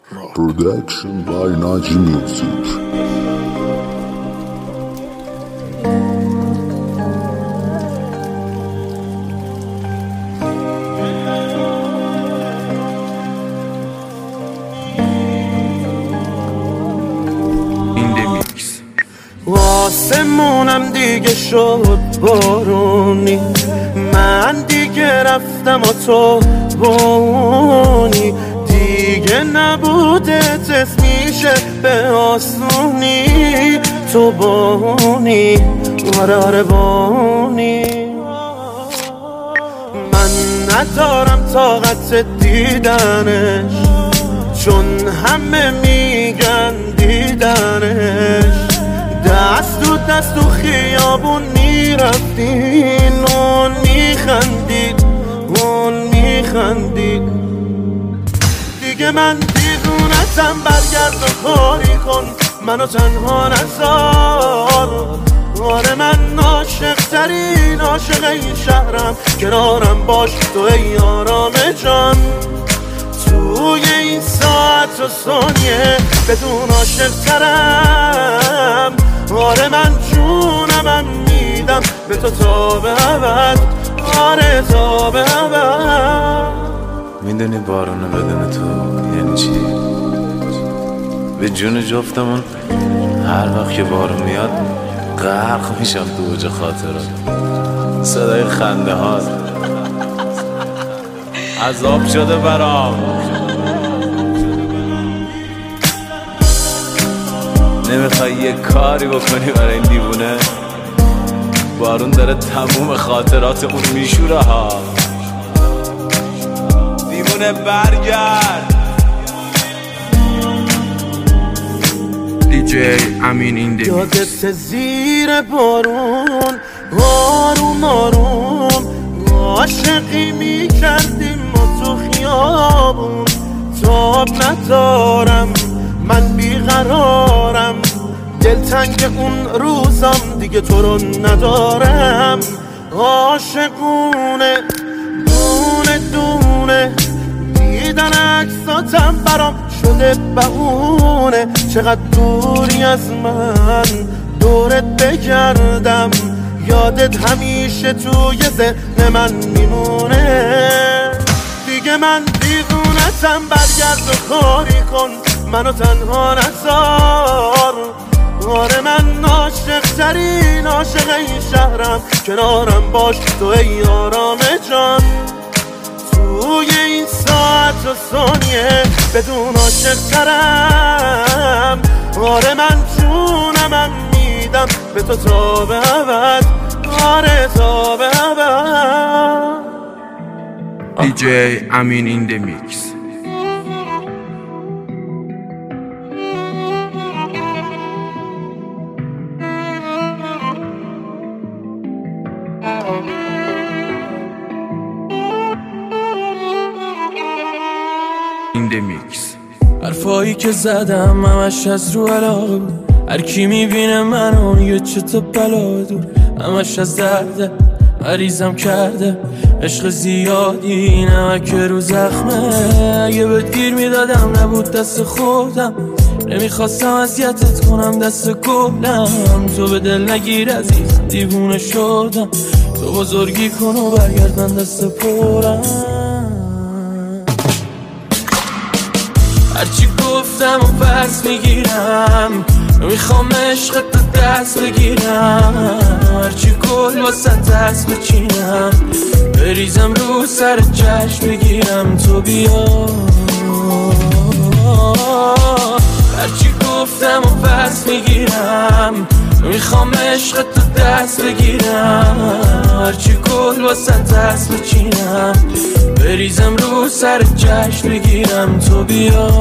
Production by Naji Music. آسمونم دیگه شد بارونی، من دیگه رفتم و تو بونی، دیگه نبوده تست میشه به آسونی، تو بونی آره بونی. من ندارم طاقت دیدنش، چون همه میگن دیدنش، دست تو دست تو خیابون میرفتین، اون میخندید اون میخندید. دیگه من دیوونتم، برگرد و کاری کن، منو تنها نذار. آره من عاشق ترین عاشق این شهرم، کنارم باش تو ای آرام جان. توی این ساعت و ثانیه بدون عاشق ترم، آره من جونمم میدم به تو تا به ابد، آره تا به ابد. میدونی بارونه بدون تو یعنی چی؟ به جون جفتمون هر وقت که بارون میاد غرق میشم تو اوج خاطرات، صدای خنده هات عذاب شده برام. نمیخوای یه کاری بکنی برای این دیوونه؟ بارون داره تموم خاطرات اون میشوره ها. دیوونه برگرد. دیجی امین این یادت زیر بارون آروم آروم عاشقی میکردیم و تو خیابون. تاب ندارم من بیقرارم، دلتنگ اون روزم دیگه تو رو ندارم. عاشقونه دونه دونه دیدن عکساتم برام شده بهونه. چقدر دوری از من دورت بگردم، یادت همیشه توی ذهن من میمونه. دیگه من دیوونتم، برگرد و کاری کن، منو تنها نذار. آره من عاشق ترین عاشق این شهرم، کنارم باش تو ای آرام جان. توی این ساعت و ثانیه بدون عاشق ترم، آره من جونمم میدم به تو تا به ابد، آره تا به ابد. دیجی امین این دی میکس. این دی میکس. حرفایی که زدم همش از رو علاقه بود، هر کی میبینه منو میگه چه تا بلا دور، همش از درده مریضم کرده عشق زیادی نمک رو زخمه. اگه بهت گیر میدادم نبود دست خودم، نمیخواستم اذیتت کنم دست گلم. تو به دل نگیر عزیزم دیوونه شدم، تو بزرگی کن و برگرد من دست پرم. هرچی گفتم و پس میگیرم، میخوام عشقت تو دست بگیرم. هرچی گل واسه دست بچینم، بریزم رو سر چشم بگیرم تو بیا. هرچی گفتم و پس میگیرم، میخوام عشقت تو دست بگیرم. هرچی گل واسه دست بچینم، بریزم رو سر چشم بگیرم تو بیا.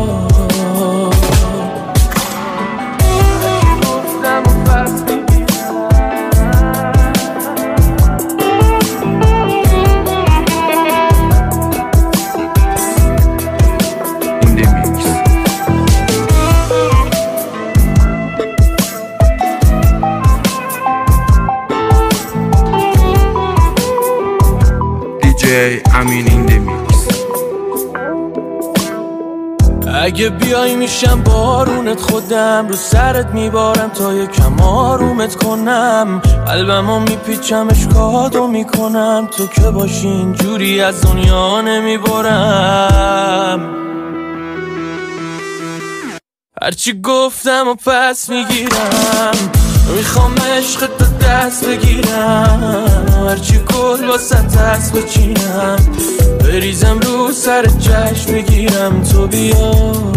دیجی امین این دی میکس. اگه بیای میشم بارونت، خودم رو سرت میبارم تا یکم آرومت کنم. قلبمو میپیچم اشکاتو میکنم، تو که باشی اینجوری از دنیا نمیبارم. هرچی گفتم و پس میگیرم، میخوام عشق تو دست بگیرم. هرچی گل واسه دست بچینم، بریزم رو سر چشم بگیرم تو بیا.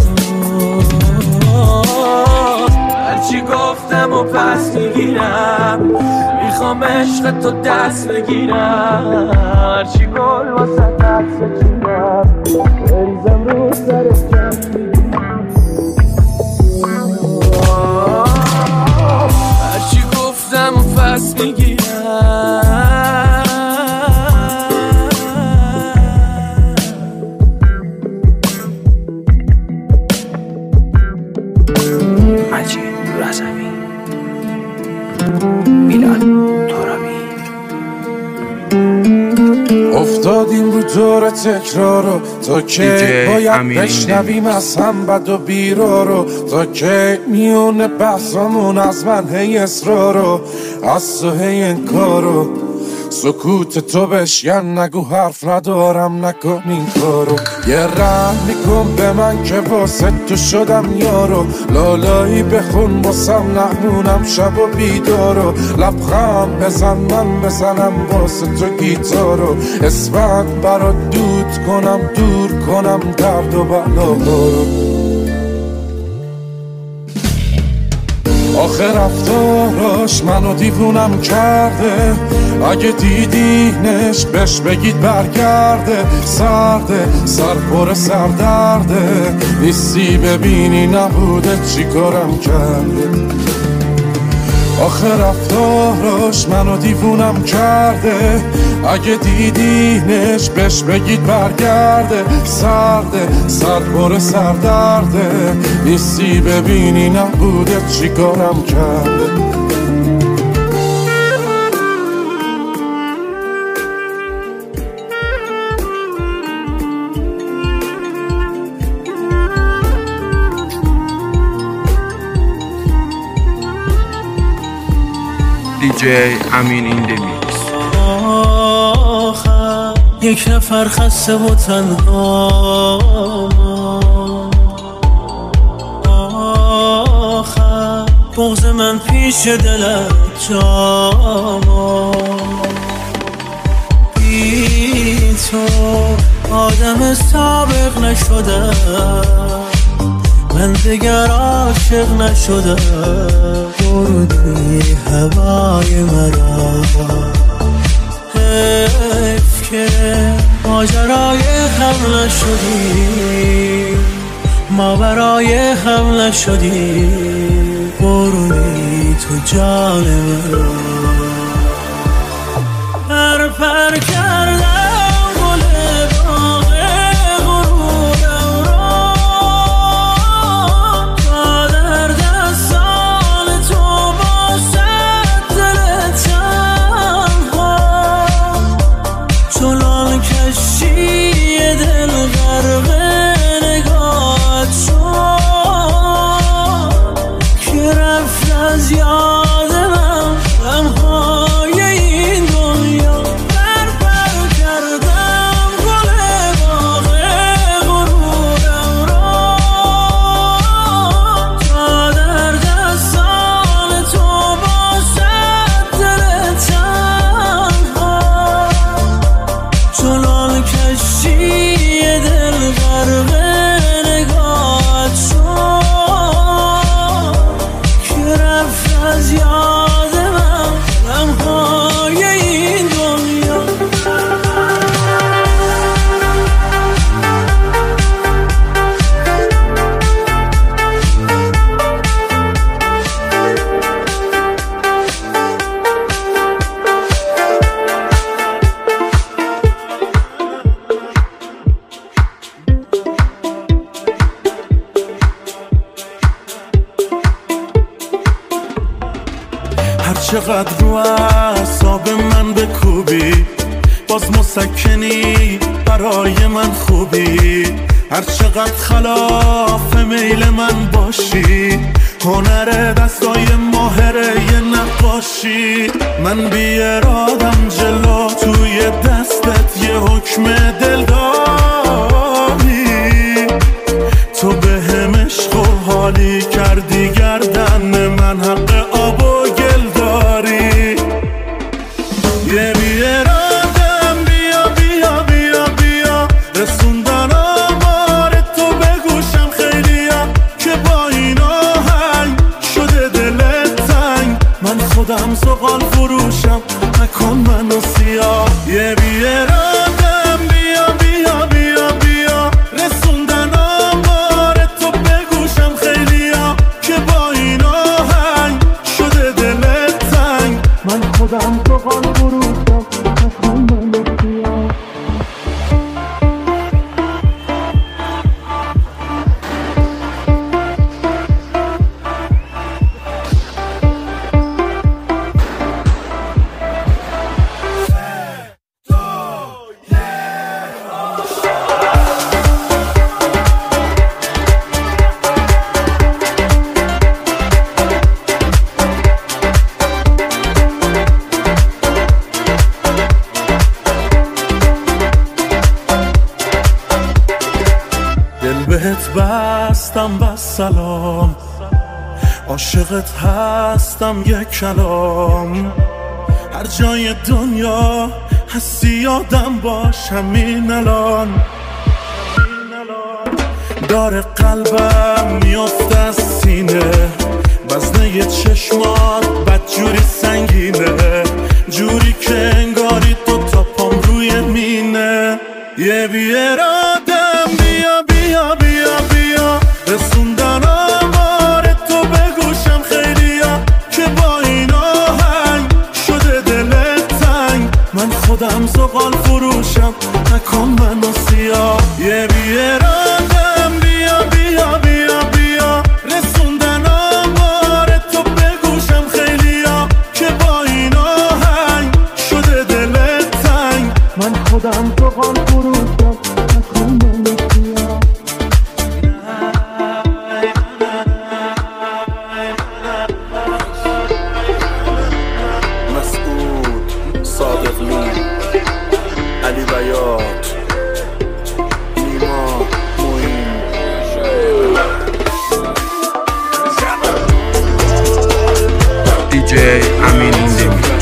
هرچی گفتم و پس میگیرم، میخوام عشق تو دست بگیرم. هرچی گل واسه دست بچینم، بریزم رو سر چشم بگیرم. هرچی گفتم و پس میگیرم. مجید رضوی، میلاد ترابی. افتادیم رو دور تکرارو، تا که باید بشنویم از هم بد و بیرارو. تا که میونه بحثامون از من هی اصرارو، از تو هی انکارو. سکوت تو بشین نگو حرف ندارم نکن این کارو. یه رحم میکن به من که واسه تو شدم یارو. لالایی بخون واسم نمونم شب و بیدارو. لبخند بزن من بزنم واسه تو گیتارو. اسمت برات دود کنم دور کنم درد و بلاهارو. آخه رفتاراش منو دیوونم کرده، اگه دیدینش بهش بگید برگرده. سرده سر پر سردرده، نیستی ببینی نبوده چی کارم کرده. آخه رفتاراش منو دیوونم کرده، اگه دیدینش بهش بگید برگرده. سرده سر پر سردرده، نیستی ببینی نبوده چی کارم کرده. DJ امین این دمیکس. آخر یک نفر خسته و تنها، آخر بغض من پیش دلت جاما. بی تو آدم سابق نشدم، من دیگر عاشق نشدم. بردی هوای مرا، حیف که ماجرای هم نشدی، ما برای هم نشدی. بردی تو جان مرا. پر پر کردم چقدر رو اعصاب من بکوبی، باز مسکنی برای من خوبی. هر چقدر خلاف میل من باشی، هنر دستای ماهره یه نقاشی. من بی ارادم جلو توی دستت یه حکم دل داری. تو به هم عشق و حالی کردی گردن من، حق آب و گل داری. یه بی ارادم بیا بیا بیا بیا، رسوندن آمار تو به گوشم خیلیا، که با این آهنگ شده دلت تنگ. من خودم زغال فروشم، نکن منو سیاه. یه بی ارادم بیا بیا بیا بیا، رسوندن آمار تو به گوشم خیلیا، که با این آهنگ شده دلت تنگ. من خودم زغال فروشم، نکن منو سیاه. بهت بستم بس سلام، عاشقت هستم یک کلام. هر جای دنیا هستی یادم باش همین الان. داره قلبم میفته از سینه، وزنه چشمات بدجوری سنگینه، جوری که انگاری تو تا پام روی مینه. یه بی ارادم بیا بیا بیا بیا، رسوندن آمار تو به گوشم خیلیا، که با این آهنگ شده دلت تنگ. من خودم زغال فروشم، نکن منو سیاه. یه بی ارادم بیا بیا بیا بیا، رسوندن آمار تو به گوشم خیلیا، که با این آهنگ شده دلت تنگ. من خودم زغال فروشم، نکن منو سیاه. مسعود صادقی، علی بیات، نیما موین. DJ امین این دمیکس.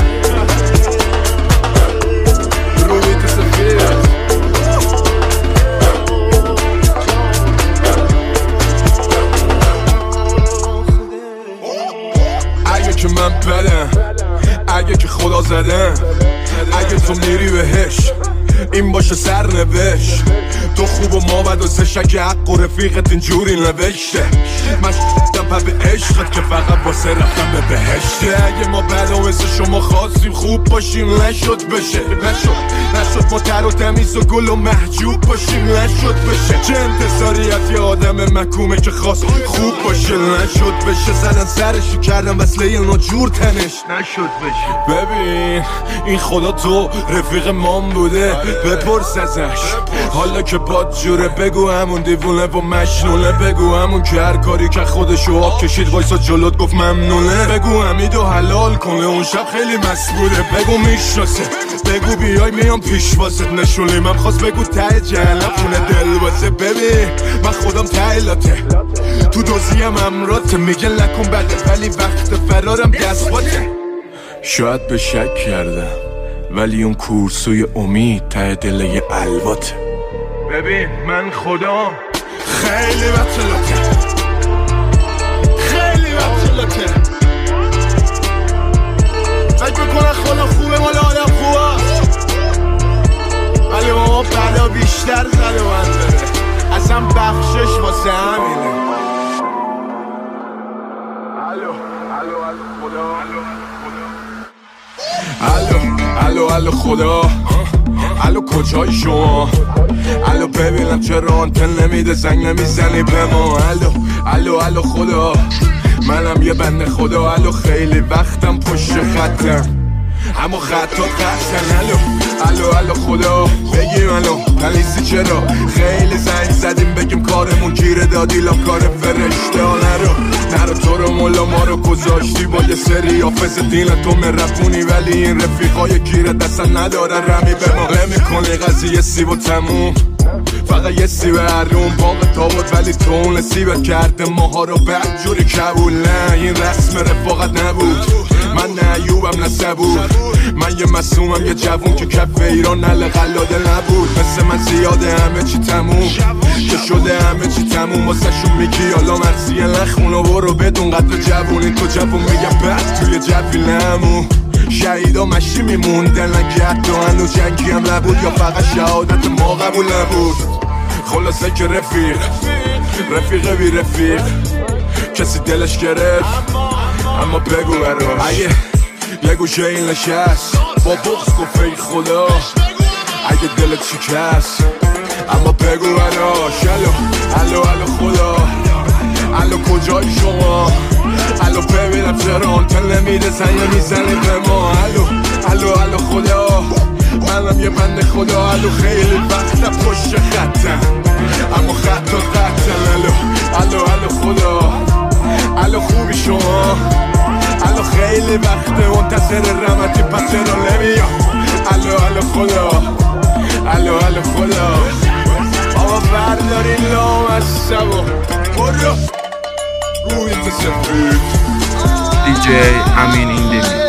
اگه که من بدم، اگه که خدا زدم، اگه تو میری بهش این باشه سرنوشت. تو خوب و ما بد و سشک حق و رفیقت اینجوری نوشته. من شدم پا به عشقت که فقط واسه رفتم به بهشته. اگه ما بد و مثل شما خواستیم خوب باشیم نشد بشه. نشد ما تر و تمیز و گل و محجوب باشیم نشد بشه. چه انتصاریت یه آدم مکومه که خواست خوب باشه نشد بشه. زدن سرشو کردم وصله یه ناجور تنش نشد بشه. ببین این خدا تو رفیق مام بوده، بپرس ازش حالا که باد جوره. بگو همون دیوونه و مشنونه، بگو همون که هر کاری که خودشو آب کشید وایسا جلوت گفت ممنونه. بگو حمیدو حلال کنه اون شب خیلی مست بوده. بگو میشناسه، بگو بیای میام پیش واسه نشونی. من خواست بگو ته جهنم خونه دل واسه. ببین من خودم تایلاته، تو دوزیم امراته. میگه نکن بده ولی وقت فرارم دست باته. شاید به شک کردم ولی اون کورسوی امید ته دل یه الواته. ببین من خدا خیلی بطلاته، خیلی بطلاته. فکر میکنه خدا خوبه مال آدم خوبه، ولی ما بلا بیشتر زده من داره. اصلا بخشش واسه همینه. الو خدا، الو کجای شما؟ الو ببینم چرا آنتن نمیده زنگ نمیزنی به ما؟ الو خدا، منم یه بنده خدا. الو خیلی وقتم پشت خطم، اما خطات قطعن. الو خدا بگیم الو پلیسی چرا خیلی زنگ زدیم بگیم کارمون گیره دادی لا کار فرشته ها نرو تو رو مولا ما رو گذاشتی با یه سری حافظ دین تو مرفونی ولی این رفیقای گیره دستن ندارن رمی به ما نمیکنی قضیه سیب و تموم فقط یه سیب هرون باقی تابوت ولی تو اون سیبت کرده ماها رو بدجوری کبول. نه این رسم رفاقت نبود من نه ایوبم نه صبور من یه مسئومم یه جوون که کف ایران نل قلاده نبود مثل من زیاده همه چی تموم که شده همه چی تموم واسه شون میگی حالا مرزی نخونو برو بدون قدر جوونی تو جوون میگم بعد توی جوی نمون شهیدا مشی میموندن نگه تو هنو جنگی هم نبود یا فقط شهادت ما قبول نبود. خلاصه که رفیق بی رفیق کسی دلش گرفت اما بگو براش اگه یه گوشه این نشست با بغض گفت ای خدا اگه دلت شکست اما بگو براش الو خدا الو کجای شما الو ببینم چرا آنتن نمیده زنگ میزنی به ما الو خدا منم یه بنده خدا الو خیلی وقتا پشت خطم اما خطا قطعن. الو خدا الو خوبی شما الو خیلی وقته منتظر رحمتی پس چرا نمیام الو خدا الو خدا بابا برداری لام از شبا برو روی تسفید DJ Amin in the mix.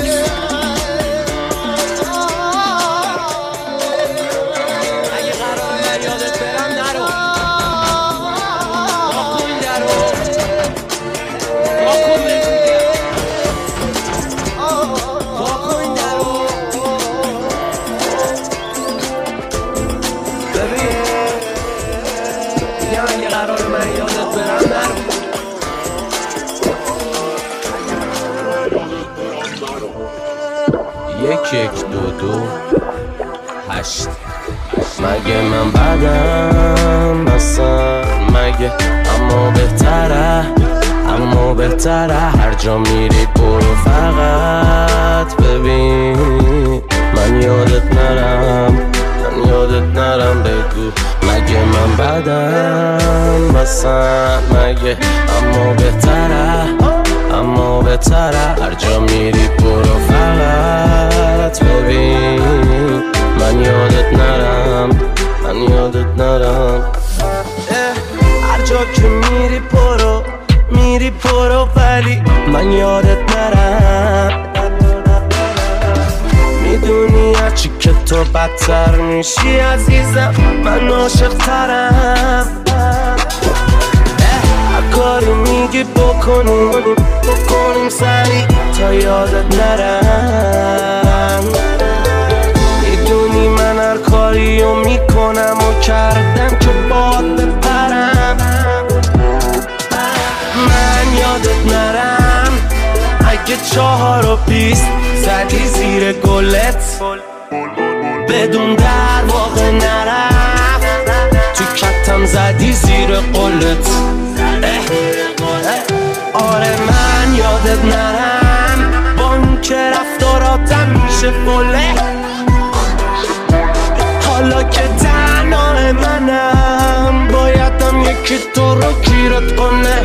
یک دو هشت مگه من بدم مثلا مگه اما بهتره هر جا میری برو فقط ببین من یادت نرم بگو مگه من بدم مثلا مگه اما بهتره هر جا میری برو فقط ببین من یادت نرم هر جا که میری برو ولی من یادت نرم میدونی هرچی که تو بدتر میشی عزیزم من عاشق ترم کاری میگی بکنیم سری تا یادت نرم میدونی من هر کاریو میکنم و کردم که باد بپرم من یادت نرم اگه 4 و 20 زدی زیر گلت بدون در واقع نرفت تو کتم زدی زیر قلت آره من یادت نرم با اون که رفتاراتم میشه فله حالا که تنها منم بایدم یکی تو رو گیرت کنه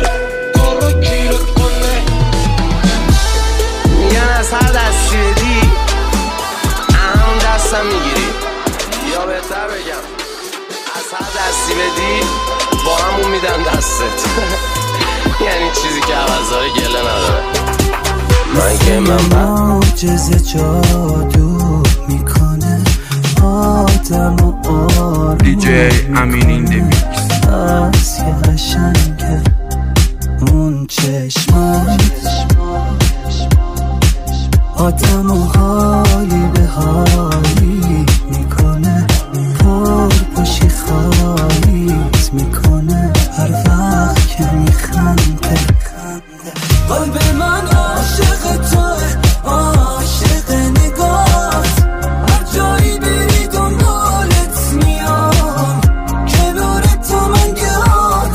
میگن از هر دستی بدی همون دستم میگیری یا بهتر بگم از هر دستی بدی با همون میدن دستت یعنی چیزی که عوضای گله نداره مگه من معجزه جادو میکنه آدم و آروم DJ Amin in the mix. از یه قشنگه اون چشمات آدم و حالی به حالی میکنه پرپشی خالیت میکنه هر وقت که میخنده قلب من عاشق توه عاشق نگاهت هر جایی بری دنبالت میام کنار تو من گیاه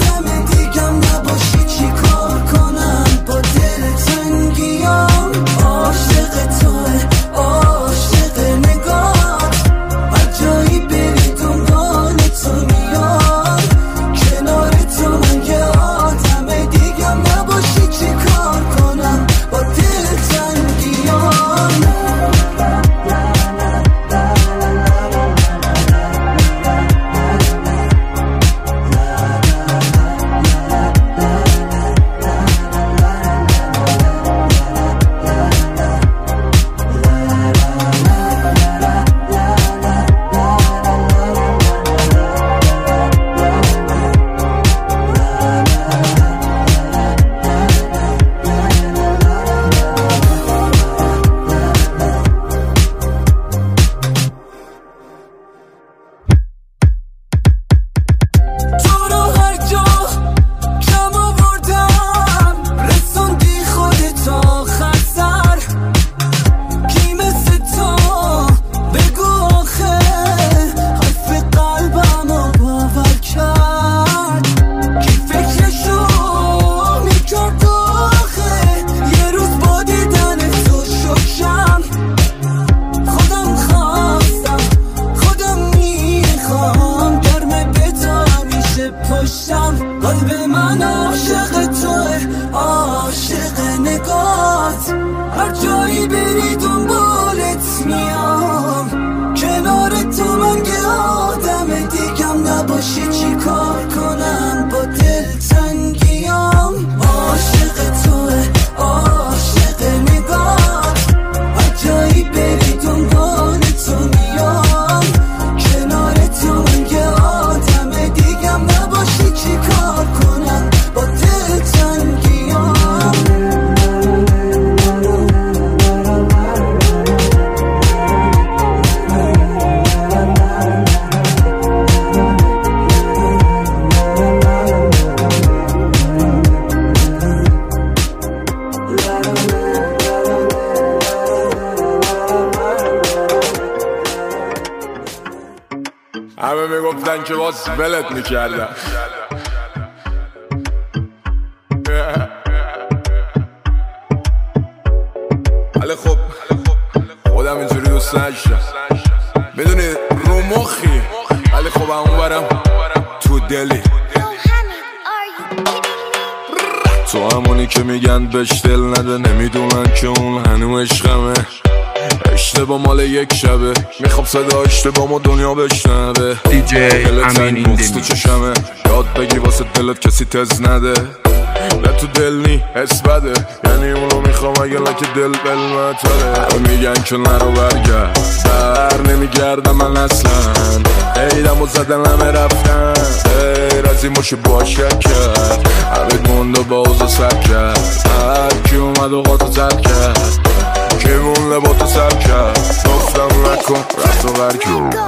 قلب من عاشق توه، عاشق نگات، هر جایی بری دنبالت میام، کنار تو من که آدم دیگم نباشی چی کار کنم با دلتنگیام. عاشق توه، عاشق نگات، هر جایی بری دنبال تو میام، کنار تو من که آدم دیگم نباشی چی کار کنم با دلتنگیام. همه میگفتن که باز ولت میکردم، ولی خب خودم اینجوری دوست نداشتم، میدونی رو مخی، ولی خب همون برم تو دلی. تو همونی که میگن بهش دل نده، نمیدونن که اون هنو عشقمه، اشتباه مال یک شبه، میخوام صدا اشتباه ما دنیا بشنوه. دیجی امین ایندمی تو چشمه، یاد بگی واسه دلت کسی تز نده، نه تو دل نی حس بده، یعنی اونو میخوام اگه لکه دل بلمتره. همه میگن که نرو برگرد، بر نمیگردم من اصلا، ایدم و زدن همه رفتن، غیر از این باشه باشه کرد، همه گنده با اوزا سر کرد، هر کی اومد و قاطو زد کرد، که اون لباتو سر کرد، گفتم نکن رفت و برگرد.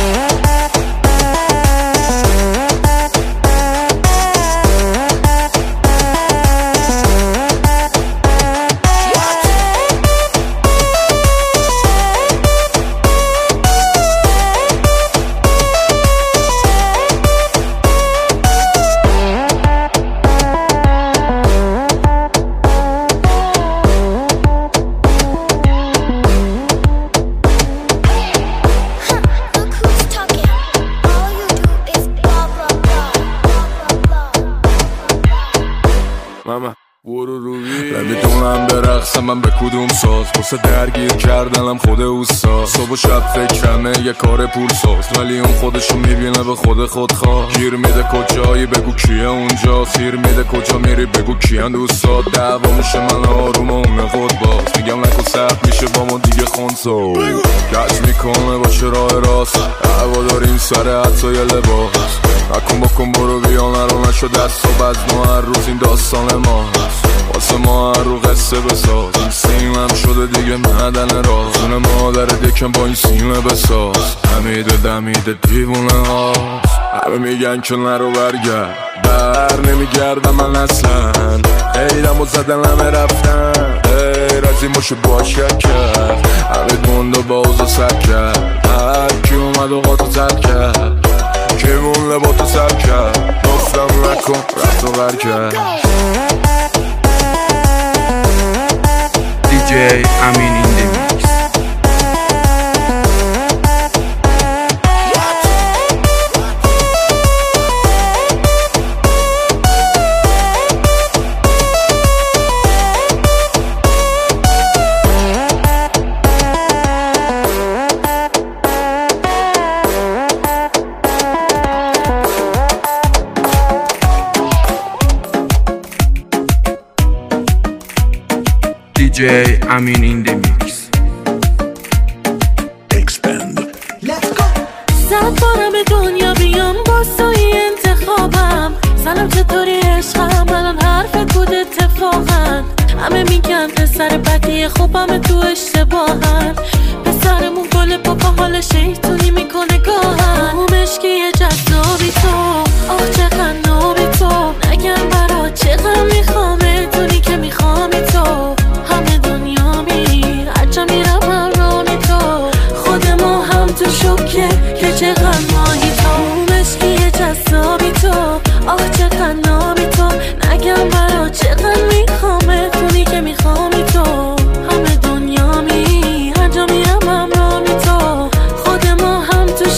نمیدونم برقصم من به کدوم ساز، واسه درگیر کردنم خود اوستا، صبح و شب فکرمه یه کار پول ساز، ولی اون خودشو میبینه به خود خواه، گیر میده کجایی بگو کیه اونجا، سیر میده کجا میری بگو کیه دوستا، دعوا میشه من آروم و اون خود باز، میگم نکو سخت میشه با ما دیگه خونسا، گشت میکنه با راه راست، هوا داریم سر حتی یه لباس، نکن بکن برو بیا نرو نشو دست و بزن هر روز این داستان ماست، واسه ما هر رو قصه بساز، این سیمم شده دیگه معدن راز، اون مادر دکم با این سیمه بساز، همیده دمیده دیوونه هاست، همه میگن که نرو برگرد، بر نمیگردم من اصلا، ایدم و زدن همه رفتن، غیر از این باشه باشه کرد، همه گنده با اوزا سر کرد، هر کی اومد و قاطو زد کرد، که اون لباتو سر کرد، گفتم نکن رفت و برگرد. دیجی امین ایندمی دیجی امین ایندمیکس. صد بارم به دنیا بیام با سایی انتخابم، سلام چطوری عشقم، الان حرف کود اتفاقا، همه میگن پسر بدی خوبم تو اشتباهن، پسرمون گل پاپا حال شیطونی میکنه گاهن، مشکی جذابی تو، آخ چقدر نابی تو، نگم برا چقدر میخوام بدونی که میخوامی تو، همه دنیا میری هرچه میرم هم رامی تو، خود ما هم تو شکه که چقدر ماهی تو، مشکی جذابی تو، آخ چقدر نابی تو، نگم برا چقدر میخوام بدونی که میخوامی تو، همه دنیا میری هر جا میرم هم رامی تو، خود ما هم تو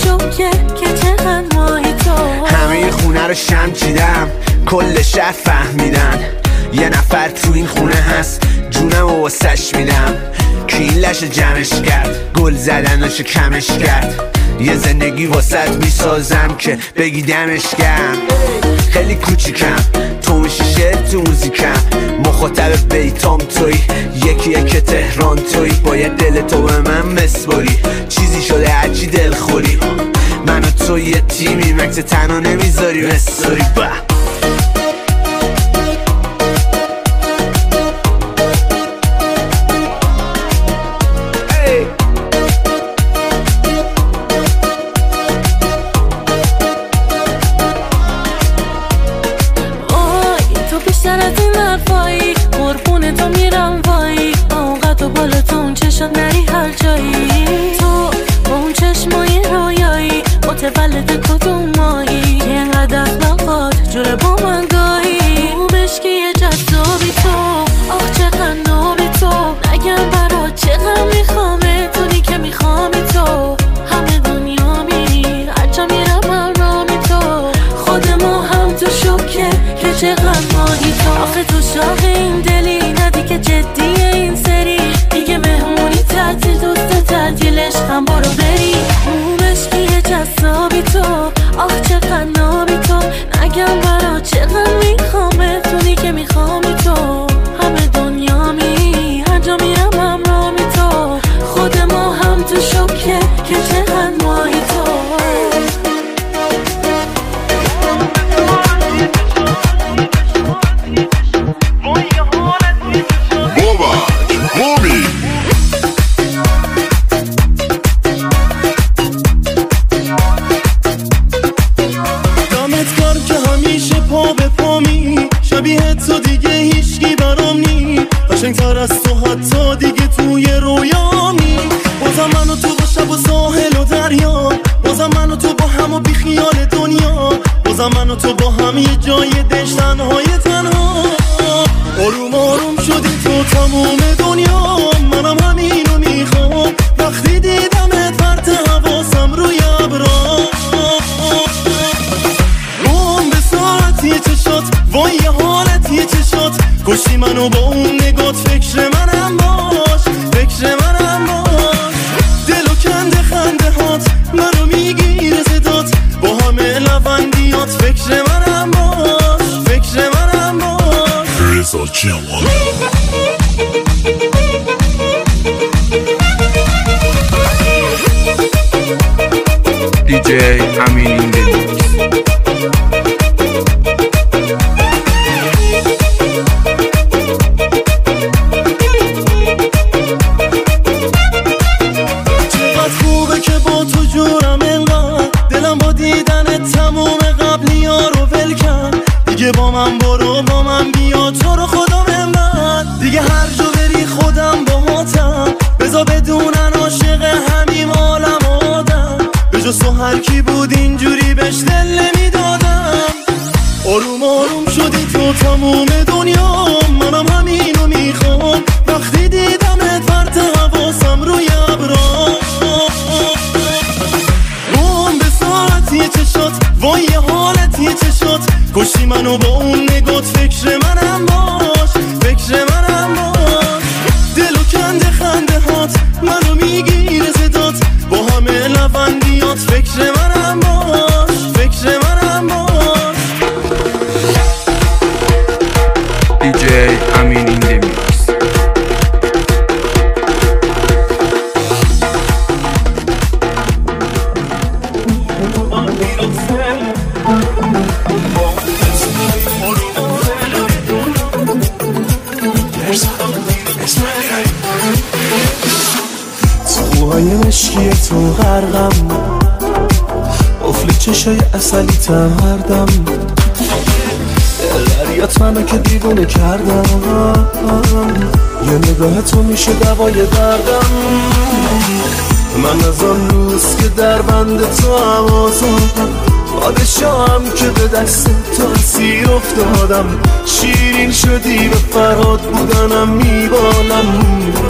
کل شهر فهمیدن یه نفر تو این خونه هست، جونم و واسش میدم. کیلش جمعش کرد، گل زدنش کمش کرد. یه زندگی واسط میسازم که بگی دمش گرم. خیلی کوچیکم، تو میشی شعر تو موزیکم. مخاطب بیتام توی، یکی که تهران توی. باید دل تو به من بسپاری، چیزی شده هرچی دل خوری. من و تو یه تیمی، مکس تنها نمیذاری بساری. متولد کدوم مایی که اینقدر اخلاقات جوره با من گاهی. مشکی یه جذابی تو، آخ چقدر نابی تو. نگم برات چقدر میخوامه، تونی که میخوامی تو. همه دنیا میری، هرچا میرم من رامی تو. خود ما هم تو شکه که چقدر ماهی تو. آخه تو شاق این دلی، ندی که جدیه این سری. دیگه مهمونی تعطیل، دوست تعطیل عشقم برو بری. مشکی جذابی تو، آخ چقدر نابی تو. نگم برات چقدر میخوامه، تونی که میخوامی تو. همه دنیا میری، هر جا میرم همرامی تو. خود ما هم تو شکه که چقدر ماهی تو. شبیه تو دیگه هیچکی برام نی، قشنگ‌تر از تو حتی دیگه توی رویامی. بازم من و تو با شب و ساحل و دریا، بازم من و تو با هم و بی خیال دنیا. بازم من و تو با هم یه جای دش تنهای تنها. آروم آروم شدی تو تموم دنیا، منم همینو میخوام. وقتی دیدمت پرت حواسم روی ابرا، روم به ساعتی چشات، وای یه حالتی چشات. کشتی منو با اون نگات، فکر منم باش، فکر منم باش. دلو کنده خنده هات، منو میگیره صدات. با همه لبندیات، فکر منم باش، فکر منم باش. رضا جوان DJ Amin in the mix. چقدر خوبه که با تو جورم انقدر، دلم با دیدن تموم قبلی ها رو ول کرد. دیگه با من برو، با من بیا، تو رو خدا بمن. دیگه هر جا بری خودم باهاتم، بذار بدونن عاشق همیم عالم آدم. به جز تو هر کی بود اینجوری بهش دل نمیدادم. آروم آروم شدی تو تموم دنیا، منم همینو میخوام. وقتی دیدمت پرت حواسم روی ابرا، روم به ساعتی چشات، وای یه حالتی چشات. کشتی منو با اون نگات، فکر منم باش، فکر منم باش. دلو کنده خنده هات، منو میگیره صدات. با همه لبندیات، فکر منم باش، فکر منم باش. DJ Amin in the mix. توهای مشکی تو غرقم، افل چشای اصلی تم هر دم. دریات منو که دیوونه کردم، یه نگاه تو میشه دوای دردم. من از آن روز که در بند تو هم آزادم، پادشاهم که به دست تو اسیر افتادم. شیرین شدی به فرهاد بودنم میبالم.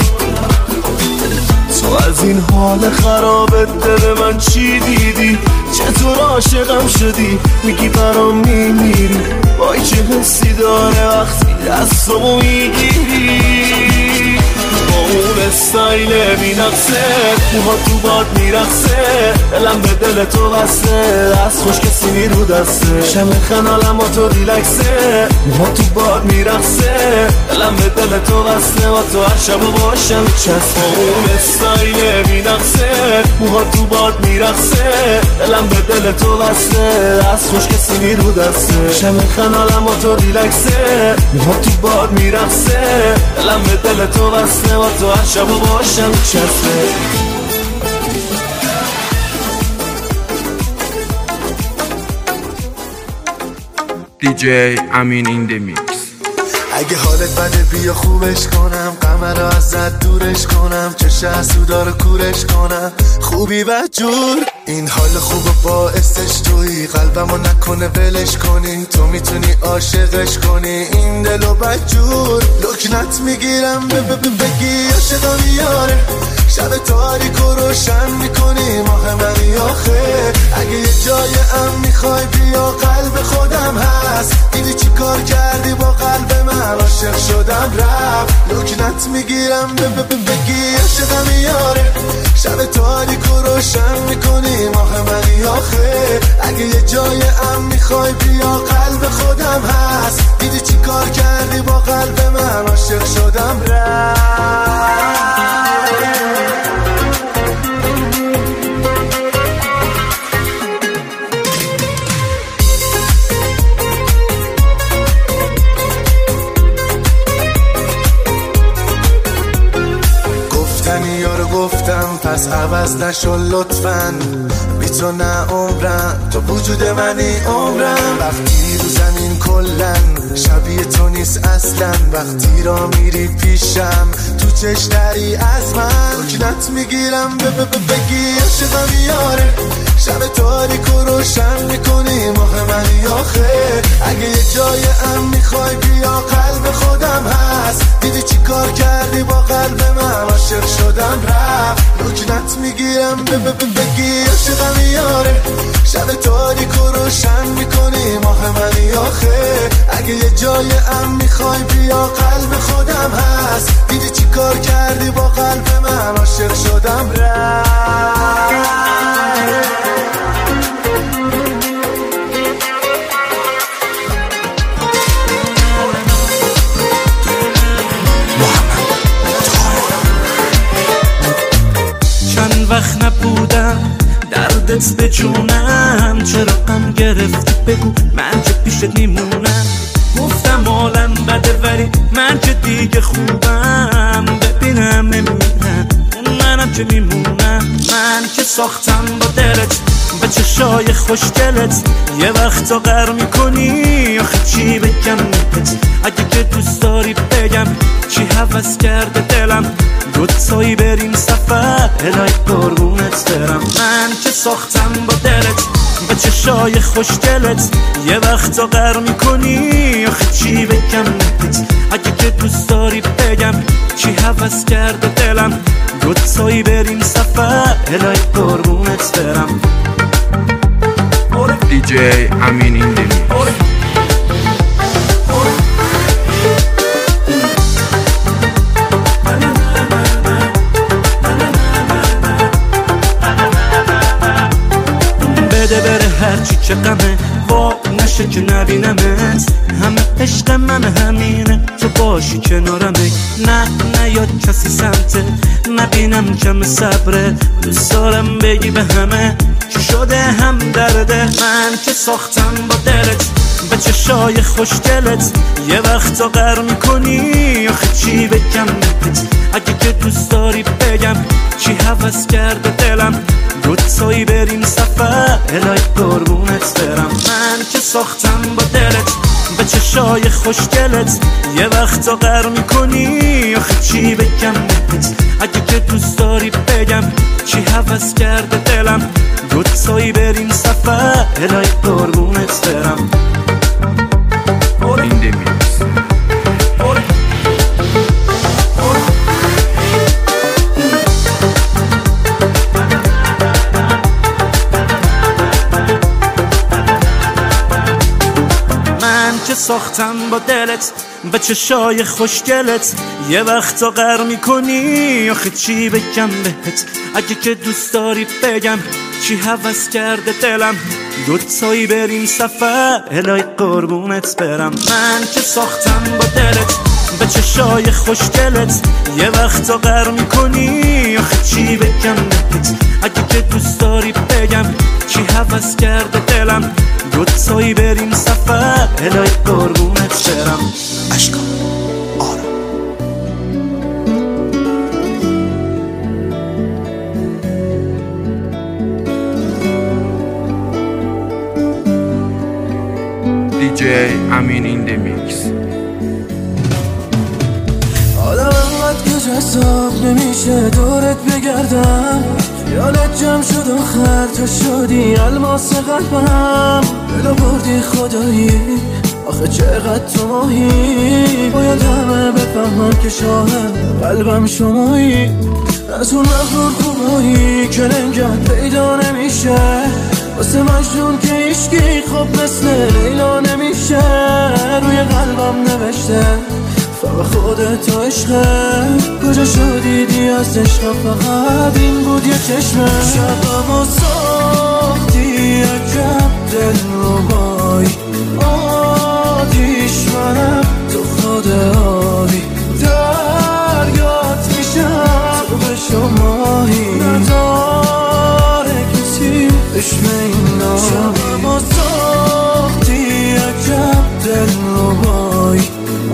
تو از این حال خرابت دل من چی دیدی؟ چطور عاشقم شدی؟ میگی برام میمیری، وای چه حسی داره وقتی دستمو میگیری با اون استایل بینقصه موها تو باد میرقصه دلم به دل تو بسته از خوش کسی میرو دسته شم خنالم با تو ریلکسه موها تو باد میرقصه دلم به دل تو بسته با تو هر شب باشم چسب با اون استایل بینقصه موها تو باد میرقصه دلم به دل تو بسته از خوش کسی میرو دسته شم خنالم با تو ریلکسه موها تو باد میرقصه دلم به دل تو بسته با تو هر شب باشم چسبه DJ Amin in the mix. اگه حالت بده بیا خوبش کنم قمر رو ازت دورش کنم چه حسودا رو کورش کنم خوبی و جور این حال خوب باعثش تویی قلبمو نکنه ولش کنی تو میتونی عاشقش کنی این دلو بدجور لکنت میگیرم بگی عاشقم یاره شب تاریک و روشن میکنی ماه منی آخه اگه یه جای میخوای بیا قلب خودم هست دیدی چی کار کردی با قلب من عاشق شدم رفت لکنت میگیرم بگی عاشقم یاره شب تاریک و روشن میکنی ماه منی آخه اگه یه جای میخوای بیا قلب خودم هست دیدی چی کار کردی با قلب من عاشق شدم رفت گفتم پس عوض نشو لطفاً بی تو نه عمرم تو وجود منی عمرم وقتی رو زمین کلن شبیه تو نیست اصلا وقتی را میری پیشم تو چش دری از من لکنت میگیرم بگی عاشقم یاره شب تاریک و روشن میکنی ماه منی آخه اگه یه جای میخوای بیا قلب خودم هست دیدی چی کار کردی با قلب من عاشق شدم رفت لکنت میگیرم بگی عاشقم یاره شب تاریک و روشن میکنی ماه منی آخه اگه یه جای میخوای بیا قلب خودم هست دیدی چی کار کردی با قلب من عاشق شدم رفت وقت نبودم دردت به جونم چرا غم گرفتی بگو من که پیشت میمونم گفتم حالم بده ولی من که دیگه خوبم ببینم نمیرم منم که میمونم من که ساختم با دلت به چشای خوشگلت یه وقتا غر میکنی آخه چی بگم بهت اگه که دوست داری بگم چی هوس کرده دلم دوتایی بریم سفر الهی قربونت برم من که ساختم با دلت به چشای خوشگلت یه وقتا غر میکنی آخه چی بگم بهت اگه که دوست داری بگم چی هوس کرده دلم دوتایی بریم سفر الهی قربونت برم DJ Amin in the mix. بده بره هرچی چه غمه وا نشه که نبینمت همه عشق من همینه تو باشی کنارمه نه یاد کسی سمته نبینم کم صبره دوست دارم بگی به همه چی شده هم درده من که ساختم با دلت به چشای خوشگلت یه وقتا غر میکنی آخه چی بگم بهت اگه که دوست داری بگم چی هوس کرده دلم دوتایی بریم سفر الهی قربونت برم من که ساختم با دلت به چشای خوشگلت یه وقتا غر میکنی آخه چی بگم بهت اگه که دوست داری بگم چی هوس کرده دلم دوتایی بریم سفر الهی قربونت برم In the mix. من که ساختم با دلت به چشای خوشگلت، یه وقتا غر میکنی آخه چی بگم بهت، اگه که دوست داری بگم چی هوس کرده دلم، دوتایی بریم سفر الهی قربونت برم. من که ساختم با دلت به چشای خوشگلت، یه وقتا غر میکنی آخه چی بگم بهت، اگه که دوست داری بگم چی هوس کرده دلم، دوتایی بریم سفر الهی قربونت برم. اشکا آرام DJ امین این دمیکس. آدم انقدر که جذاب نمیشه دورت بگردم، خیالت جمع شد آخر تو شدی الماس قلبم، دلو بردی خدایی آخه چقدر تو ماهی، باید همه بفهمم که شاهد قلبم شمایی، از اون مغرور خوبایی که لنگت پیدا نمیشه، واسه مجنون که عشقی خب مثل لیلا نمیشه، روی قلبم نوشته فقط خودت و عشقه، کجا شدیدی از عشق فقط این بود یه چشمه، شبم و ساختی عجب دل ربایی، آتیش منم تو خود آبی، دریات میشم تو به شماهی، نداره کسی عشق این نامی، شبم و ساختی عجب دل ربایی،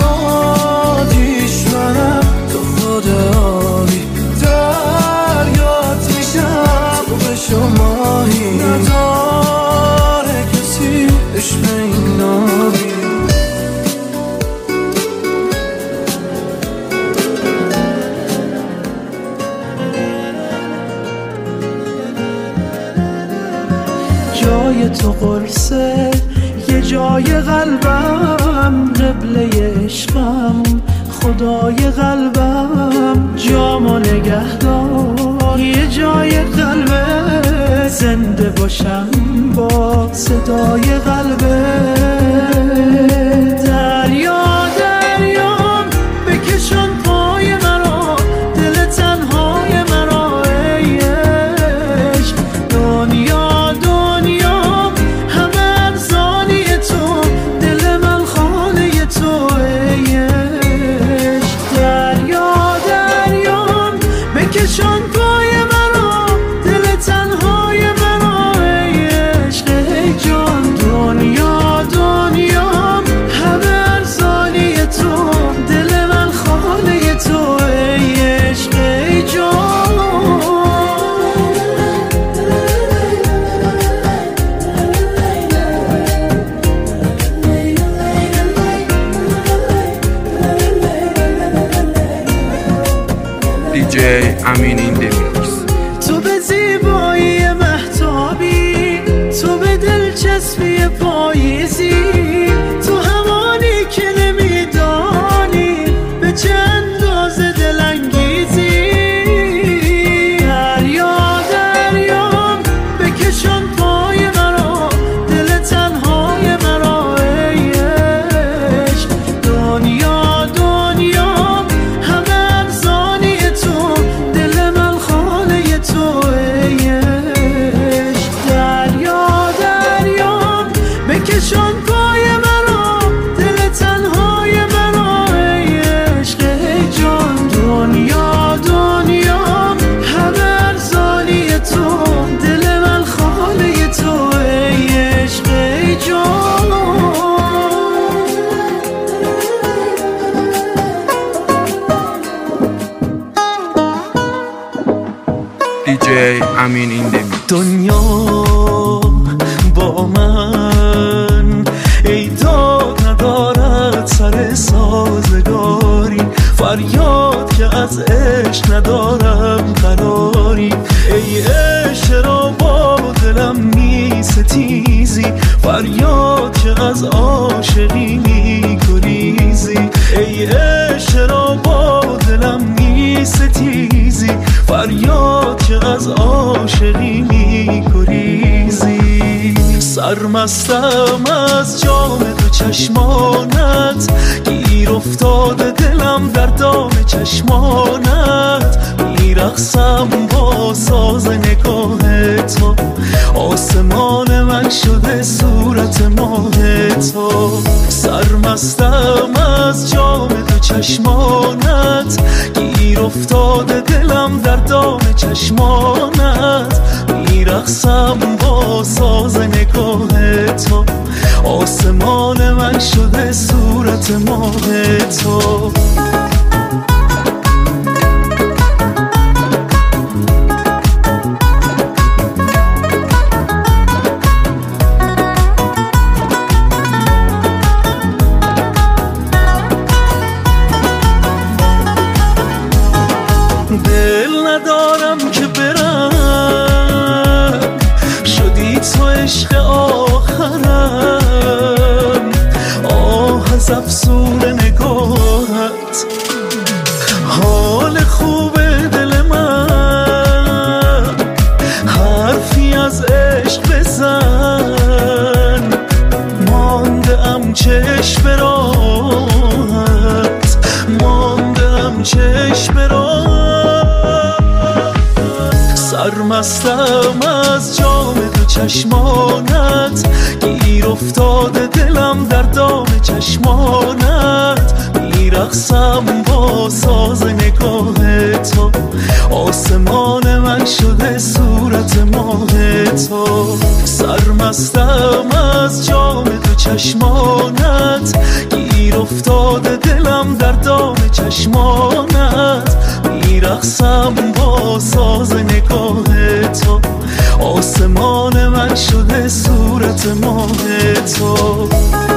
آتیش منم تو خود آبی، دریات میشم تو به شماهی، نداره کسی عشق این نامی. جای تو قرصه یه جای قلبم، قبله عشقم خدای قلبم، جامو نگهدار یه جای قلبه، زنده باشم با صدای قلبه، دریا دریام بکشان پای مرا، دل تنهای مرا ای عشق، دنیا امین این دمیکس. تو به زیبایی مهتابی، تو به دلچسبی پاییزی، تو همانی که نمیدانی به چه اندازه دلانگیزی، دریا دریام بکشان پای مرا، دل تنهای مرا ای عشق، دنیا دنیام همه افزانی تو، دل من خانه تو ای عشق، دریا دریام بکشان پای مرا، دل تنهای مرا ای عشق ای جان، دنیا دنیام همه افزانی تو، دل من خانه تو ای عشق ای جان. DJ امین این دمیکس. دنیا با من ای داد ندارد سر سازگاری، فریاد که از عشق ندارم قراری، ای عشق را با دلم می ستیزی، فریاد که از عاشقی می گریزی، ای عشق را با دلم می ستیزی، فریاد که از عاشقی می گریزی، سرمستم از جام تو چشمانت، گیر افتاده دلم در دام چشمانت، میرقصم با ساز نگاه تو، آسمان من شده صورت ماه تو، سرمستم از جام دو چشمانت، گیر افتاده دلم در دام چشمانت، میرقصم با ساز نگاه تو، آسمان من شده صورت ماه تو. دل ندارم که برم، شدی تو عشق آخرم، آه از افسون نگاهت، حال خوب دل من، حرفی از عشق بزن، مانده ام چشم راهت، مانده ام چشم راهت، سرمستم از جام دو چشمانت، گیر افتاده دلم در دام چشمانت، میرقصم با ساز نگاه تو، آسمان من شده صورت ماه تو، سرمستم از جام دو چشمانت، گیر افتاده دلم در دام چشمانت، میرقصم با ساز نگاه تو، آسمان من شده صورت ماه تو.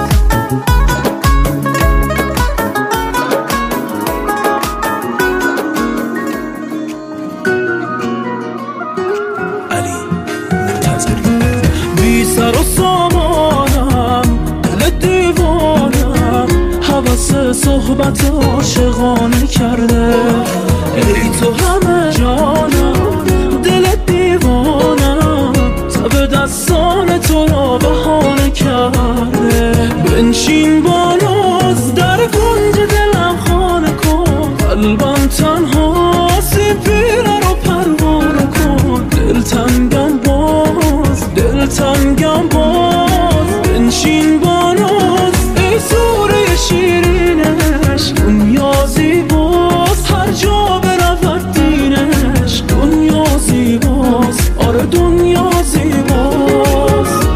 بی سر و سامانم، دل دیوانم، حوث صحبت عاشقانه کرده، ای تو همه جانم، دل دیوانم، تب دستان تو را بهانه کرده، بنشین با ناز در گنج دلم خانه کن، قلبم تنها سیب پیره رو پروانه کن، دلتنگم باز، دلتنگم باز، بنشین با ناز ای سوره شیرینش، دنیا زیباست هر جا برود دینش، دنیا زیباست، آره دنیا زیباست.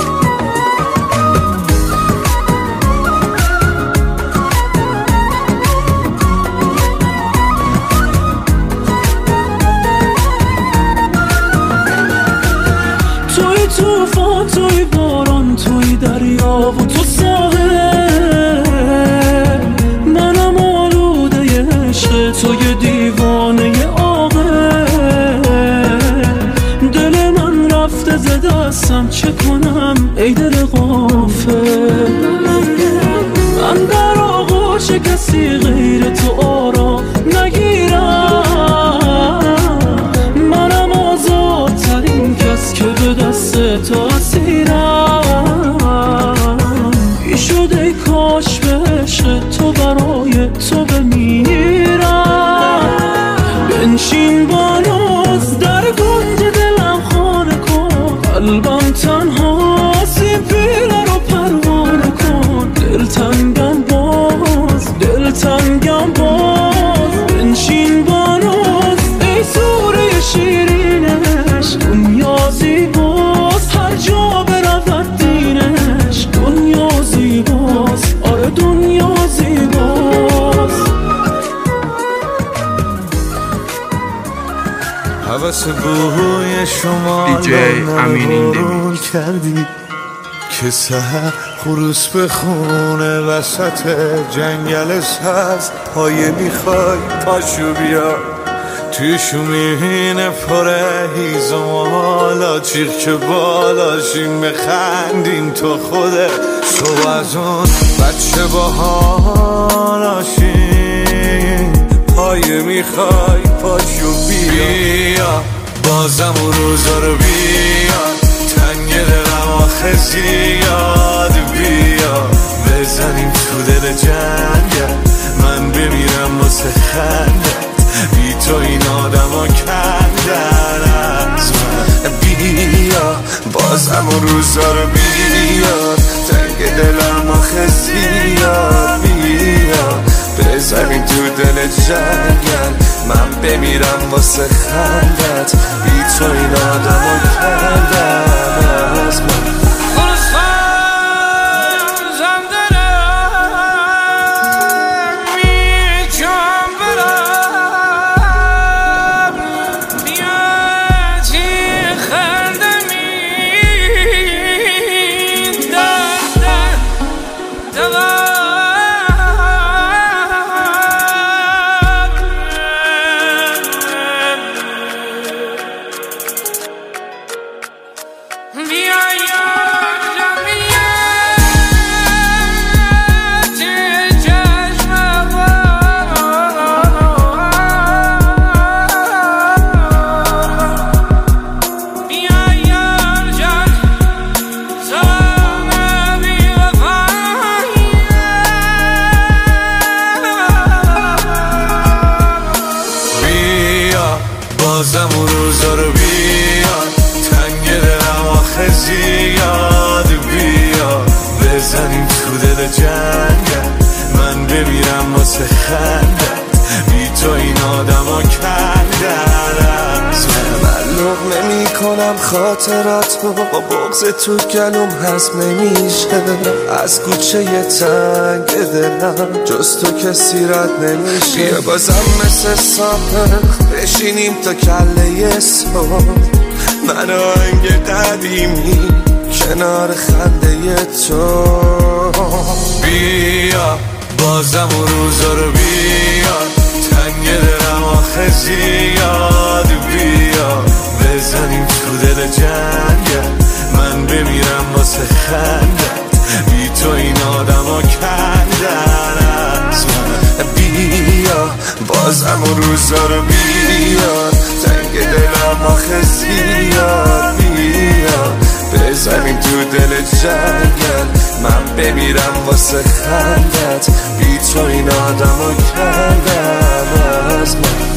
توی توفان، توی باران، توی دریا و تو ساحل، منم آلوده عشق توی دیوانه عاقل، دل من رفته ز دستم چه کنم ای دل غافل، من در آغوش کسی غیر تو آرام نگیرم، منم آزادترین کس که به دست تو اسیرم، بی شده ای کاش به عشق تو برای تو بمیرم، بنشین با ناز در گنج دلم خانه کن، قلبم تنها سیب پیره رو پروانه کن، دلتنگم باز، دلتنگم باز، بنشین با ناز ای سوره شیرینش، دنیا زیباست هر جا برود دینش، دنیا زیباست، آره دنیا زیباست. حوث بوی شما مرور کردی که سحر خروس به خونه وسط جنگل سبز، پایه میخوای پاشو بیا توی شومینه پره هیزم و حالا چیخ که بالاشیم بخندیم تو خوده تو از اون بچه با حالاشیم، پایه میخوای پاشو بیا بازم اون روزا رو بیا، تنگ دلم آخه زیاد بیا، واسه خندت بی تو این آدم ها کندن از من بیا بازم اون روزا رو بیار تنگ دلم آخه زیاد بیا بزنیم تو دل جنگل من بمیرم واسه خندت بی تو این آدم ها کندن از من بازم اون روزا رو بیار تنگ دلم آخه زیاد بیا بزنیم تو دل جنگل من بمیرم واسه خندت بی تو این آدم ها کندن من لقمه میکنم خاطرات رو با بغض تو گلوم هضم نمیشه از کوچه تنگ دلم جز تو کسی رد نمیشه بیا بازم مثل سابق بشینیم تا کله صبح من آهنگ قدیمی کنار خنده تو بیا بازم اون روزا رو بیار تنگ دلم آخه زیاد بیا بزنیم تو دل جنگل من بمیرم واسه خندت بی تو این آدم ها کندن از من بیا بازم اون روزا رو بیار تنگ دلم آخه زیاد بیا بزنیم تو دل جنگل من بمیرم واسه خندت بی تو این آدم ها کندن از من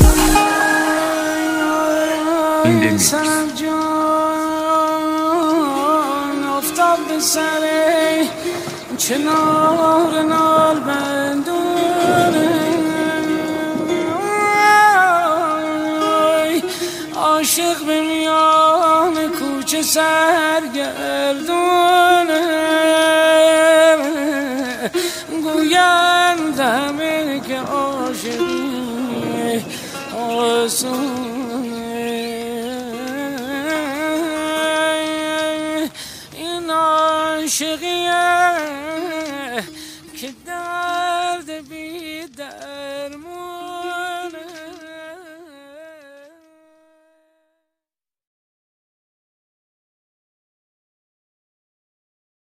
سرم جان افتاد به سره کنار نال بندونه عاشق به میان کوچه سرگردونه گویند همه که عاشقی آسونه این عاشقیه